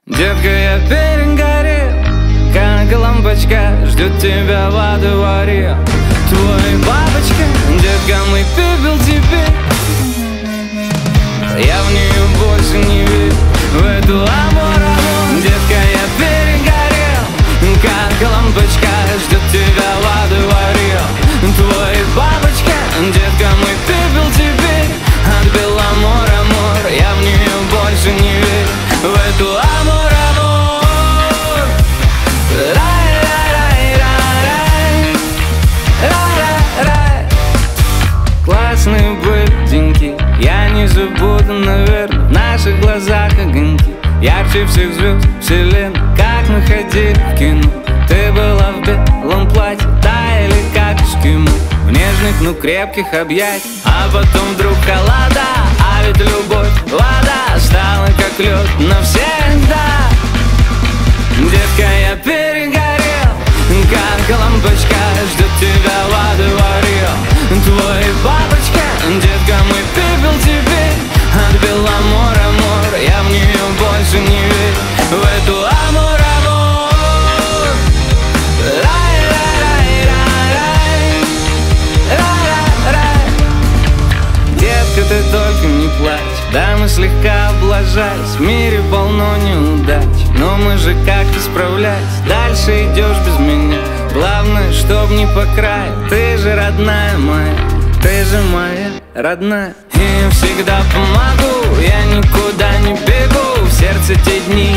Детка, я перегорел, как лампочка ждет тебя во дворе. Твой бабочка, детка, мой пепел теперь. Я в нее больше не верю, в эту амор. Детка, я перегорел, как лампочка ждет тебя во дворе. Твой бабочка, детка, мой пепел теперь. От Беломора, амор, я в нее больше не верю, в эту амор. Классные были деньги, я не забуду, наверное. В наших глазах огоньки ярче всех звезд вселенной. Как мы ходили в кино, ты была в белом платье, таяли как эскимо в нежных, но крепких объятиях. А потом вдруг холода, а ведь любовь, вода стала как лед навсегда. Детка, я перегорел, как лампочка ждет тебя во дворе. Твой бабочка, детка, мой пепел теперь. От Беломора, амор, я в нее больше не верю, в эту амор, амор. Детка, ты только не плачь, да мы слегка облажались. В мире полно неудач, но мы же как-то справлялись. Дальше идешь без меня, главное, чтоб не по краю. Ты же родная моя, ты же моя родная. И всегда помогу, я никуда не бегу. В сердце те дни